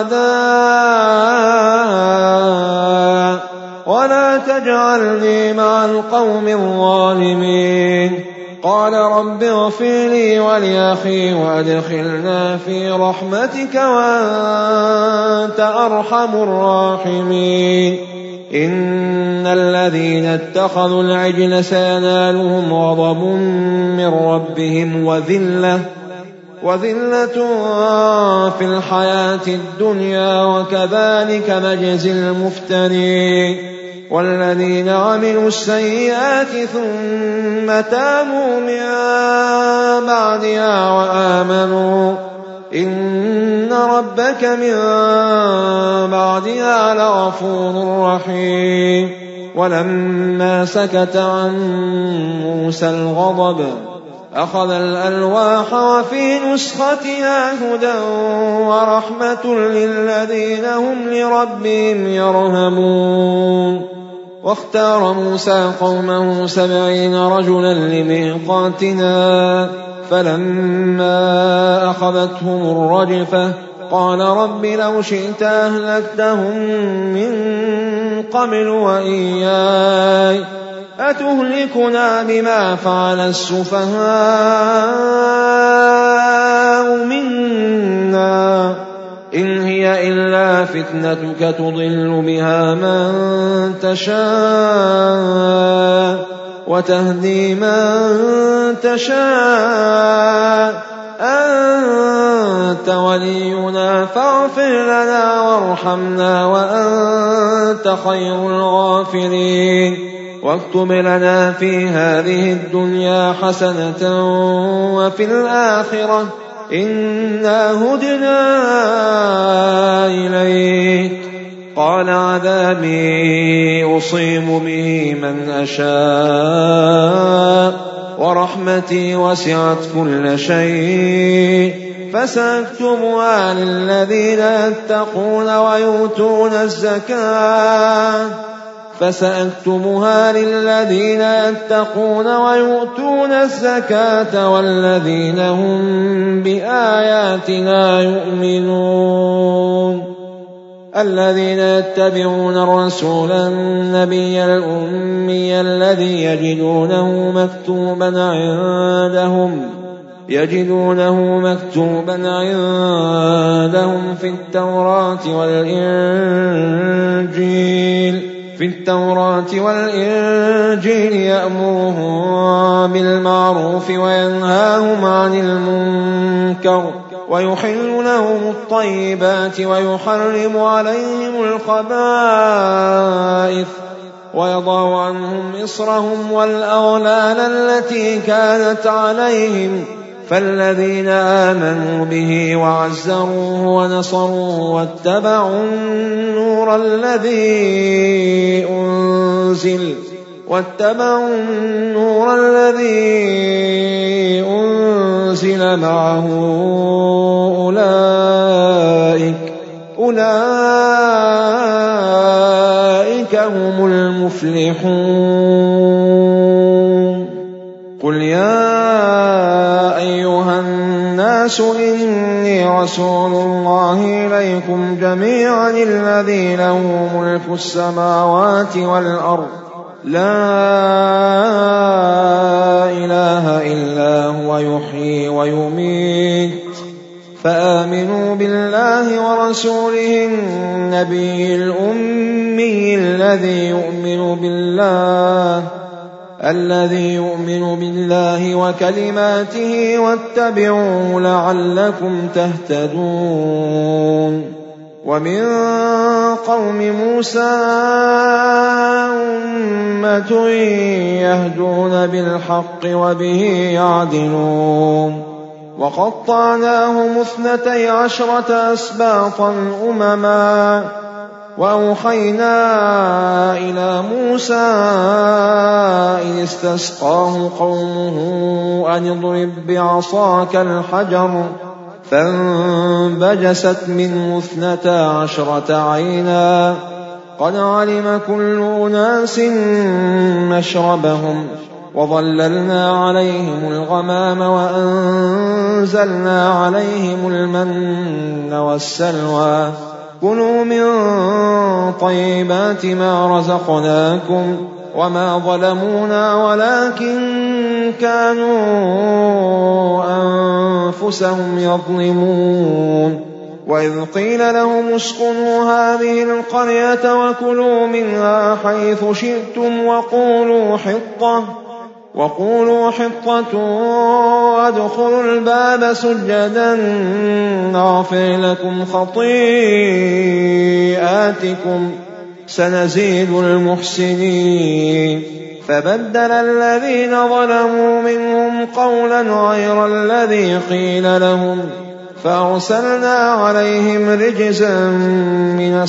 الأعداء ولا تجعلني مع القوم الظالمين. قال رب اغفر لي ولأخي وأدخلنا في رحمتك وأنت أرحم الراحمين. إن الذين اتخذوا العجل سينالهم غضب من ربهم وذلة في الحياة الدنيا وكذلك نجزي المفترين. والذين عملوا السيئات ثم تابوا من بعدها وآمنوا إن ربك من بعدها لغفور رحيم. ولما سكت عن موسى الغضب أخذ الألواح وفي نسختها هدى ورحمة للذين هم لربهم يرهبون. واختار موسى قومه 70 رجلا لميقاتنا فلما أخذتهم الرجفة قال رب لو شئت أهلكتهم من قبل وإياي أتهلكنا بما فعل السفهاء منا إن هي إلا فتنتك تضل بها من تشاء وتهدي من تشاء أنت ولينا فاغفر لنا وارحمنا وأنت خير الغافرين. واكتب لنا في هذه الدنيا حسنة وفي الآخرة إنا هدنا إليك. قال عذابي أصيب به من أشاء ورحمتي وسعت كل شيء فسأكتبها للذين يتقون ويؤتون الزكاة والذين هم بآياتنا يؤمنون. الذين يتبعون الرسول النبي الأمي الذي يجدونه مكتوبا عندهم في التوراة والإنجيل يأمرهم بالمعروف وينهاهم عن المنكر ويحل لهم الطيبات ويحرم عليهم الخبائث ويضع عنهم إصرهم والأغلال التي كانت عليهم. فالذين آمنوا به وعزروه ونصروه واتبعوا النور الذي أنزل معه أولئك هم المفلحون. قل يا أيها الناس إني رسول الله إليكم جميعا الذي له ملك السماوات والأرض لا إله إلا هو يحيي ويميت فآمنوا بالله ورسوله النبي الأمي الذي يؤمن بالله وكلماته واتبعوه لعلكم تهتدون. ومن قوم موسى أمة يهدون بالحق وبه يعدلون. وقطعناهم 12 أسباطا أمما وأوحينا إلى موسى إذ استسقاه قومه أن اضرب بعصاك الحجر فانبجست منه 12 عينا قد علم كل أناس مشربهم وظللنا عليهم الغمام وأنزلنا عليهم المن والسلوى كلوا من طيبات ما رزقناكم وما ظلمونا ولكن كانوا أنفسهم يظلمون وإذ قيل لهم اسكنوا هذه القرية وكلوا منها حيث شئتم وقولوا حطة وادخلوا الباب سجدا نغفر لكم خطيئاتكم سنزيد المحسنين فبدل الذين ظلموا منهم قولا غير الذي قيل لهم فأرسلنا عليهم رجزا من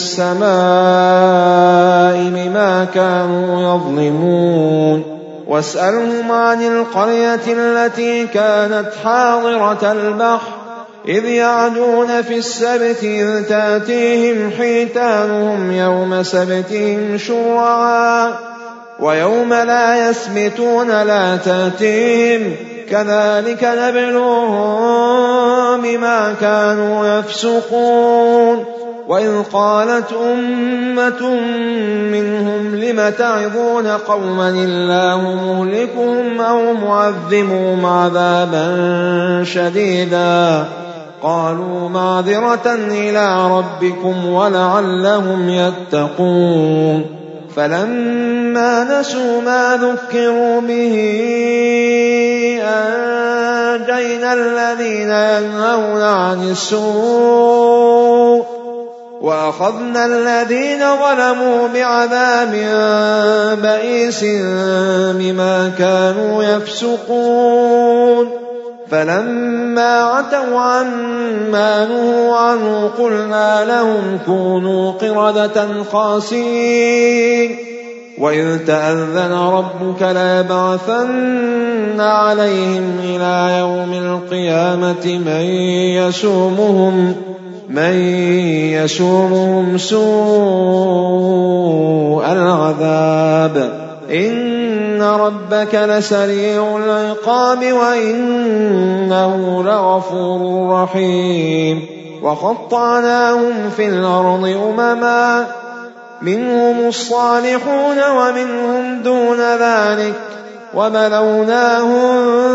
السماء بما كانوا يظلمون واسألهم عن القرية التي كانت حاضرة البحر إذ يعدون في السبت إذ تأتيهم حيتانهم يوم سبتهم شرعا ويوم لا يسبتون لا تأتيهم كذلك نبلوهم بما كانوا يفسقون وإذ قالت أمة منهم لم تعظون قوما الله مهلكهم أو معذبهم عذابا شديدا قالوا معذرة إلى ربكم ولعلهم يتقون فلما نسوا ما ذكروا به أنجينا الذين ينهون عن السوء وأخذنا الذين ظلموا بعذاب بئيس بما كانوا يفسقون فلما عتوا عما نهوا عنه قلنا لهم كونوا قردة خاسئين وإذ تأذن ربك ليبعثن عليهم إلى يوم القيامة من يسومهم سوء العذاب إن ربك لسريع العقاب وإنه لغفور رحيم وقطعناهم في الأرض أمما منهم الصالحون ومنهم دون ذلك وبلوناهم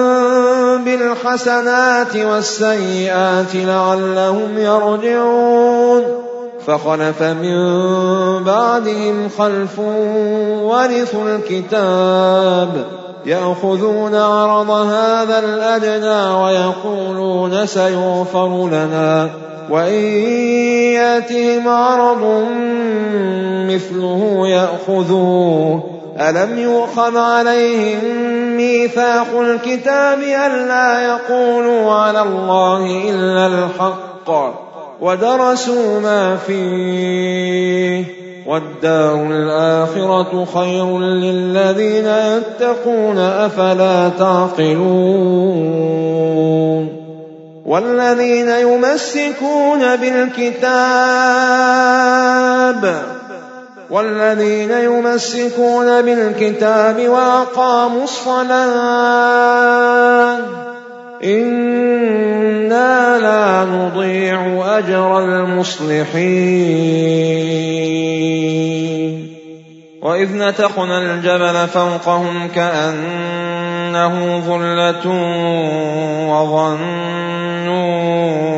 بالحسنات والسيئات لعلهم يرجعون فخلف من بعدهم خلف ورثوا الكتاب يأخذون عرض هذا الأدنى ويقولون سيغفر لنا وإن يأتهم عرض مثله يأخذوه ألم يؤخذ عليهم ميثاق الكتاب ألا يقولوا على الله إلا الحق ودرسوا ما فيه والدار الآخرة خير للذين يتقون أفلا تعقلون والذين يمسكون بالكتاب وأقاموا الصلاة إنا لا نضيع أجر المصلحين وإذ نتقنا الجبل فوقهم كأنه ظلة وظنوا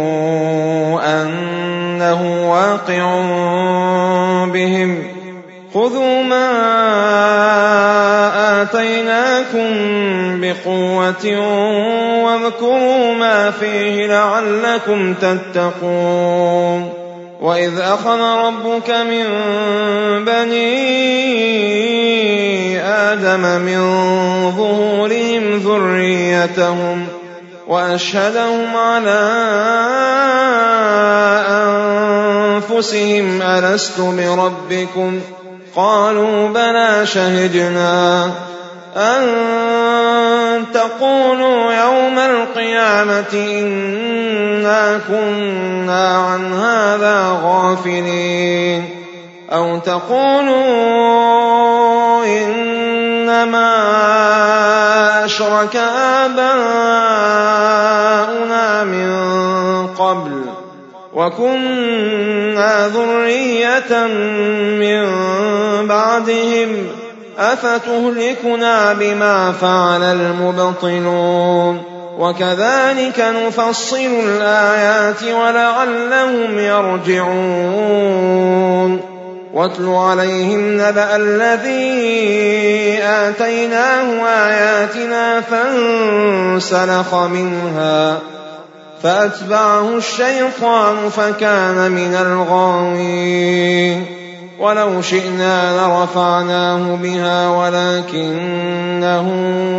أنه واقع بهم خذوا ما آتيناكم بقوة واذكروا ما فيه لعلكم تتقون وإذ أخذ ربك من بني آدم من ظهورهم ذريتهم وأشهدهم على أنفسهم ألست بربكم قالوا بلى شهدنا أن تقولوا يوم القيامة إنا كنا عن هذا غافلين أو تقولوا إنما أشرك آباؤنا من قبل وكنا ذرية من بعدهم أفتهلكنا بما فعل المبطلون وكذلك نفصل الآيات ولعلهم يرجعون واتل عليهم نبأ الذي آتيناه آياتنا فانسلخ منها فأتبعه الشيطان فكان من الغاوين ولو شئنا لرفعناه بها ولكنه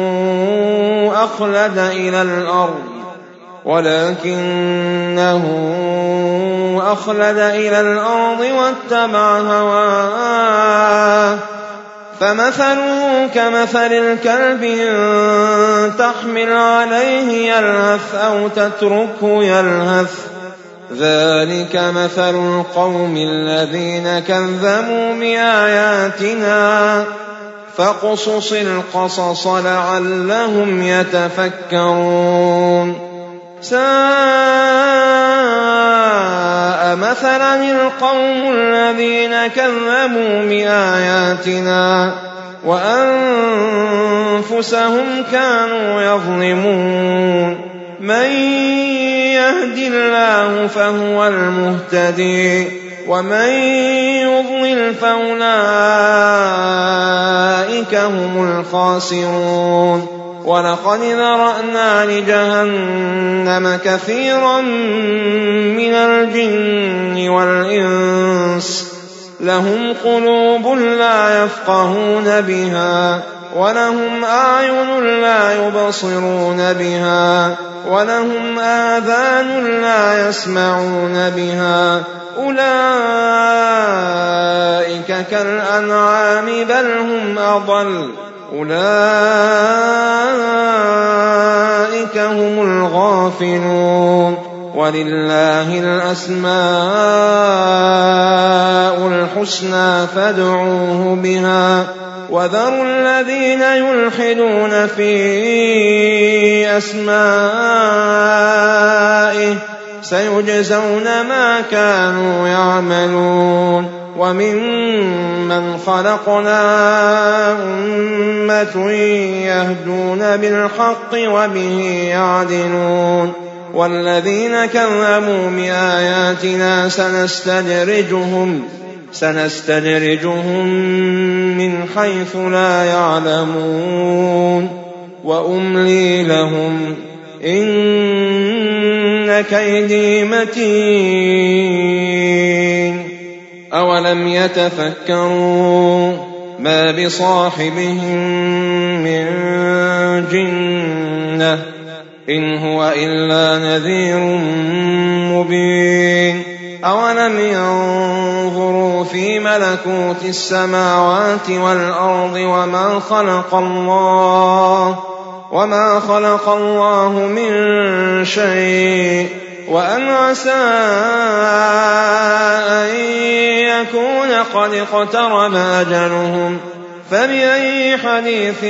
أخلد إلى الأرض واتبع هواه فمثله كمثل الكلب إن تحمل عليه يلهث أو تتركه يلهث ذلك مثل القوم الذين كذبوا بآياتنا فاقصص القصص لعلهم يتفكرون ساء مثلا القوم الذين كذبوا بآياتنا وأنفسهم كانوا يظلمون من يهد الله فهو المهتدي ومن يضلل فأولئك هم الخاسرون ولقد ذرأنا لجهنم كثيرا من الجن والإنس لهم قلوب لا يفقهون بها ولهم أعين لا يبصرون بها ولهم آذان لا يسمعون بها أولئك كالأنعام بل هم أضل أولئك هم الغافلون ولله الأسماء الحسنى فادعوه بها وذروا الذين يلحدون في أسمائه سيجزون ما كانوا يعملون وممن خلقنا أمة يهدون بالحق وبه يعدلون والذين كذبوا بآياتنا سنستدرجهم من حيث لا يعلمون وأملي لهم إن كيدي متين أولم يتفكروا ما بصاحبهم من جنة إن هو إلا نذير مبين أولم ينظروا في ملكوت السماوات والأرض وما خلق الله من شيء وأن عسى أن يكون قد اقترب أجلهم فبأي حديث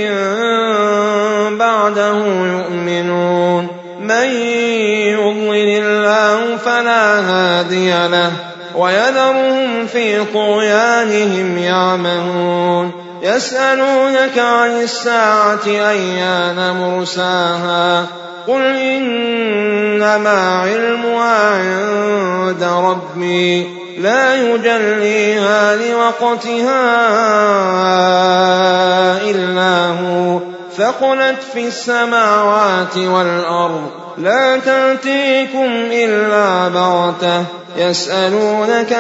بعده يؤمنون من يضلل الله فلا هادي له ويذرهم في طغيانهم يعمهون يسألونك عن الساعة أيان مرساها قل إنما علمها عند ربي لا يجليها لوقتها إلا هو ثقلت في السماوات والأرض لا تأتيكم إلا بغتة يسألونك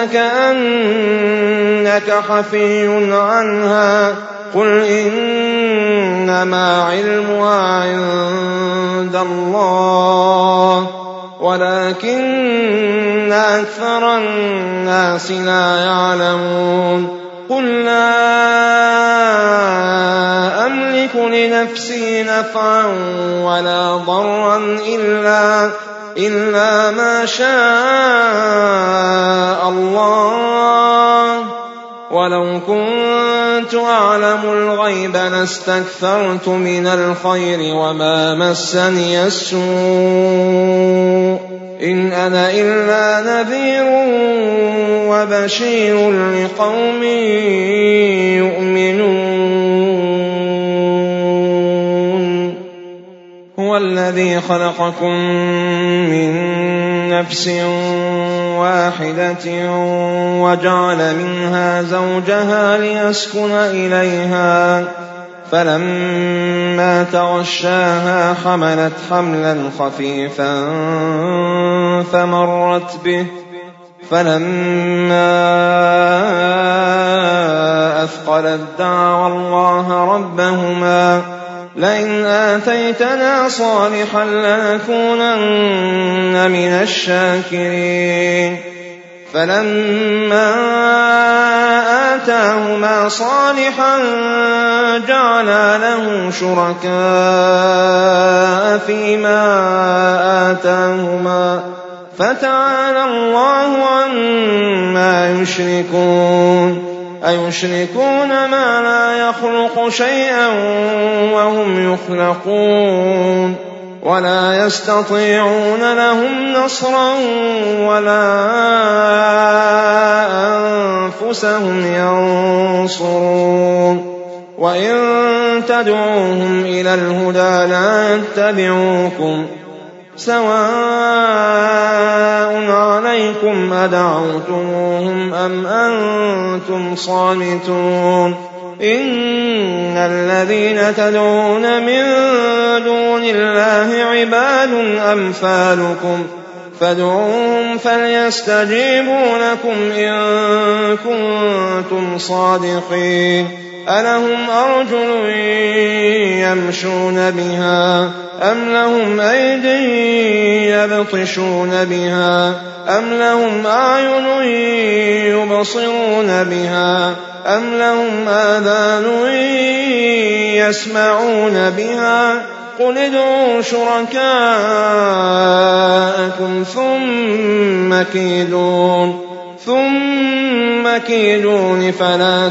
كأنك حفي عنها قل إنما علمها عند الله ولكن أكثر الناس لا يعلمون قل لا أملك لنفسي نفعا ولا ضرا إلا ما شاء الله ولو كنت أعلم الغيب لاستكثرت من الخير وما مسني السوء إن أنا إلا نذير وبشير لقوم يؤمنون هو الذي خلقكم من نفس واحدة وجعل منها زوجها ليسكن إليها فلما تغشاها حملت حملا خفيفا فمرت به فلما أثقلت دعوا الله ربهما لئن آتيتنا صالحا لنكونن من الشاكرين فلما آتاهما صالحا جعلا له شركاء فيما آتاهما فتعالى الله عما يشركون أيشركون ما لا يخلق شيئا وهم يخلقون ولا يستطيعون لهم نصرا ولا أنفسهم ينصرون وإن تدعوهم إلى الهدى لا يتبعوكم سواء عليكم أدعوتموهم أم أنتم صامتون إن الذين تدعون من دون الله عباد أمثالكم فادعوهم فليستجيبوا لكم إن كنتم صادقين ألهم أرجل يمشون بها أم لهم أيد يبطشون بها أم لهم أعين يبصرون بها أم لهم آذان يسمعون بها قل ادعوا شركاءكم ثم كيدون فلا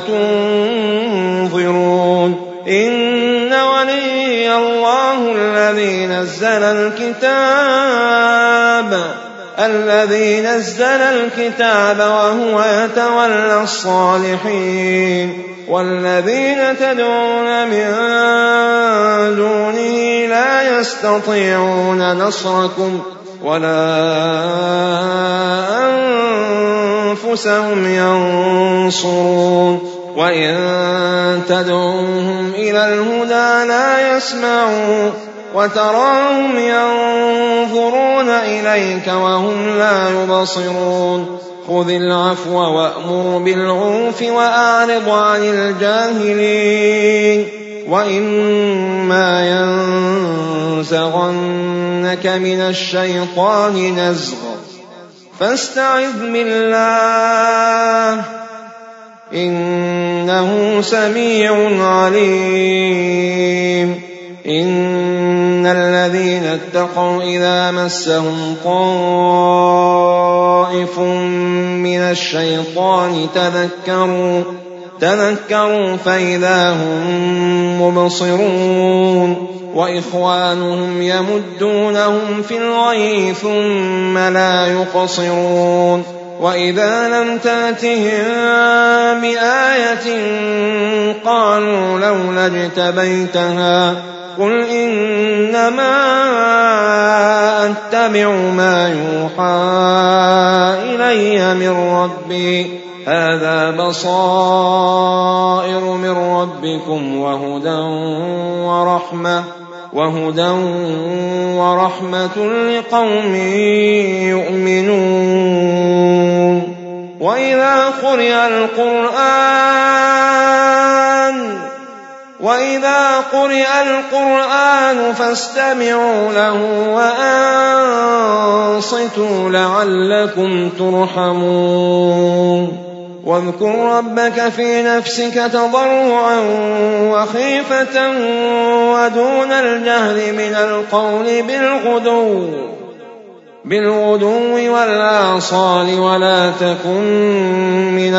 تنظرون إن ولي الله الذي نزل الكتاب وهو يتولى الصالحين والذين تدعون من دونه لا يستطيعون نصركم ولا أنفسهم ينصرون وإن تدعوهم إلى الهدى لا يسمعون وتراهم ينظرون إليك وهم لا يبصرون خذ العفو وأمر بالعرف وأعرض عن الجاهلين وإما ينزغنك من الشيطان نزغ فاستعذ بالله إنه سميع عليم إن الذين اتقوا إذا مسهم طائف من الشيطان تذكروا فإذا هم مبصرون وإخوانهم يمدونهم في الغي ثم لا يقصرون وإذا لم تأتهم بآية قالوا لولا اجتبيتها قل إنما أتبع ما يوحى إلي من ربي هذا بصائر من ربكم وهدى ورحمة لقوم يؤمنون وإذا قرئ القرآن وإذا قرئ القرآن فاستمعوا له وأنصتوا لعلكم ترحمون واذكر ربك في نفسك تضرعا وخيفة ودون الجهر من القول بالغدو والآصال ولا تكن من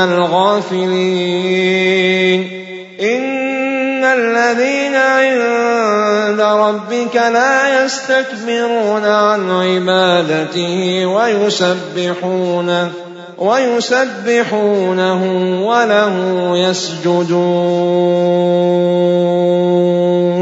الغافلين إن الذين عند ربك لا يستكبرون عن عبادته ويسبحونه وله يسجدون